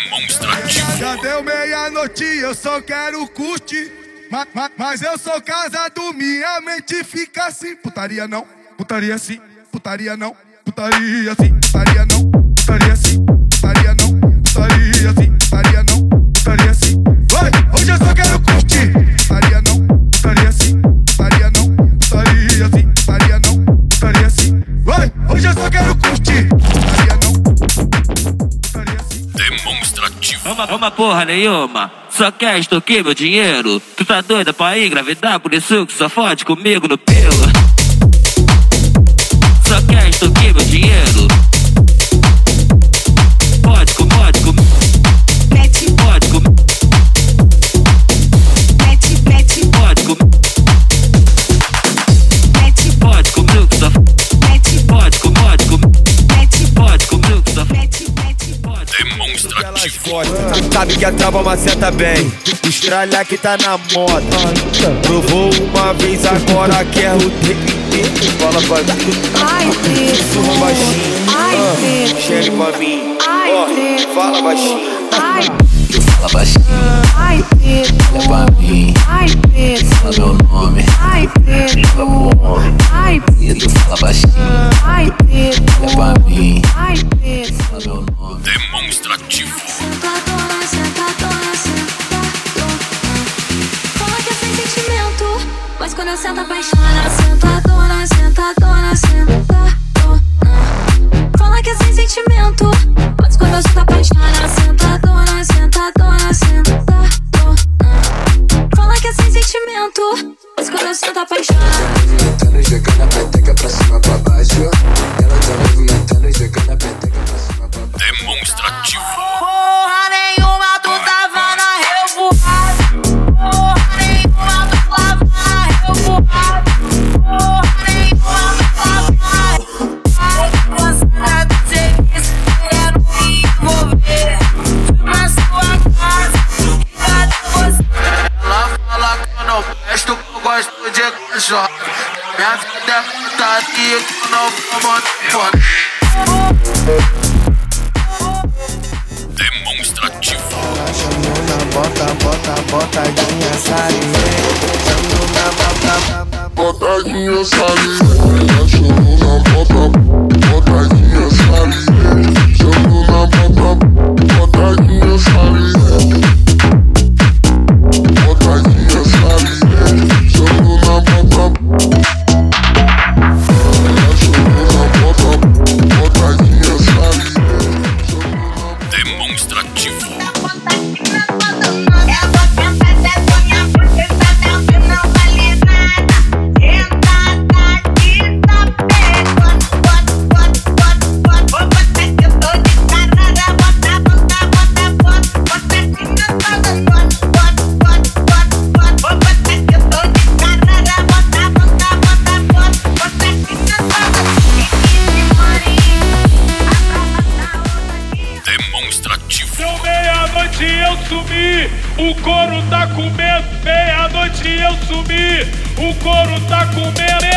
Demonstrativo. Já deu meia-noite, eu só quero curtir. Mas eu sou casado, minha mente fica assim. Putaria não, putaria sim, putaria não, putaria sim, putaria não, putaria sim, putaria não, putaria sim, putaria não, putaria sim. Vai, hoje eu só quero curtir. Putaria não, putaria sim, putaria não, putaria sim, putaria não, putaria sim. Vai, hoje eu só quero curtir. Putaria não, putaria sim. Demonstrativo. Uma porra nenhuma, só quer extorquir meu dinheiro. Tu tá doida pra engravidar, por isso que só fode comigo no pelo. Só quer extorquir meu dinheiro. Pode com, pode com. Mete, pode com. mete, mete, Pode com, mete, pode comigo que só mete, pode com, pode com. mete, Pode comigo que só mete, mete. pode. Demonstrativo. Sabe que a trava maceta bem, estralha que tá na moda. Provou uma vez, agora quer o TNT. Fala pra mim, Ai, sussurra preto. baixinho. Ai, preto. Chega pra mim, Ai, ó, preto. fala baixinho. Ai, Fala baixinho, ai, preto. pra mim, Ai, preto. fala meu nome. Ai, preto. Ai, Tu fala baixinho, ai, preto. pra mim, Ai, preto. fala meu nome. Demonstrativo. Sentadona, sentadona, sentadona. Fala que é sem sentimento, mas quando eu sento apaixona. Sentadona, sentadona, sentadona. Fala que é sem sentimento, mas quando eu sento apaixona. Sentadona, sentadona, sentadona. Fala que é sem sentimento, mas quando eu sento apaixona. Movimentando, jogando a peteca pra cima, pra baixo. Ela tá movimentando, jogando a peteca pra cima, pra baixo. Demonstrativo. Porra nenhuma, tu tava na revoada. Porra nenhuma, tu tava na revoada. Porra nenhuma, tu tava na revoada. Você do serviço, querendo me envolver. Fui pra sua casa, cadê você? Ela fala que eu não presto, que eu gosto de cachorro. Minha vida é putaria, que eu não vou mandar fora. Demonstrativo. Chamou na botadinha saliente. Chamou na Botadinha saliente, chamou na botadinha saliente, chamou na botadinha saliente, botadinha saliente, chamou na botadinha saliente. Demonstrativo. Demonstrativo. Deu meia-noite eu sumi, o couro tá comendo. Meia-noite eu sumi, o couro tá comendo.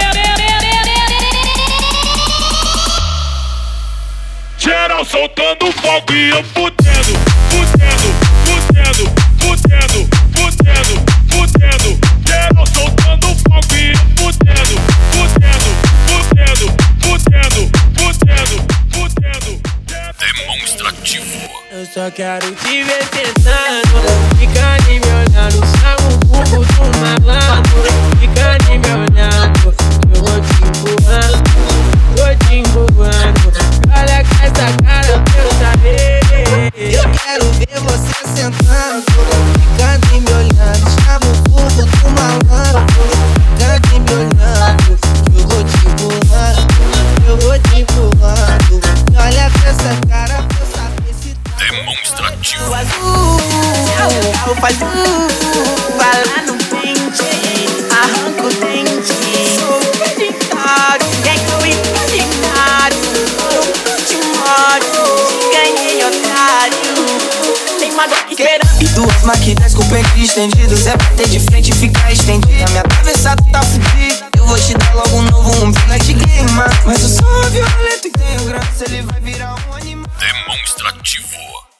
Geral soltando fogo e eu fudendo, fudendo, fudendo, fudendo, fudendo, fudendo. Geral soltando fogo e eu fudendo, fudendo, fudendo, fudendo, fudendo, fudendo. Demonstrativo. Eu só quero te ver tentando. Fica ali me olhando, chama o burro do malandro. Fica ali me olhando, eu vou te empurrando, vou te empurrando. Olha com essa cara pra eu saber. Eu quero ver você sentando. Fica ali me olhando, chama o burro do malandro. Fica ali me olhando, eu vou te empurrando, eu vou te empurrando. Olha pra essa cara pra eu saber se tá Demonstrativo. azul. Eu faço vai lá no pente, arranco o dente. Sou acreditado, é que eu acreditado. Eu te moro, ganhei otário. Tem uma dor que esperando. E duas máquinas com o peito estendido. Zé bater de frente e ficar estendido. Minha atravessada tá fudida. Eu vou te dar logo um novo umbigo. É de game, mas eu sou violento e tenho graça. Ele vai virar um animal. Demonstrativo.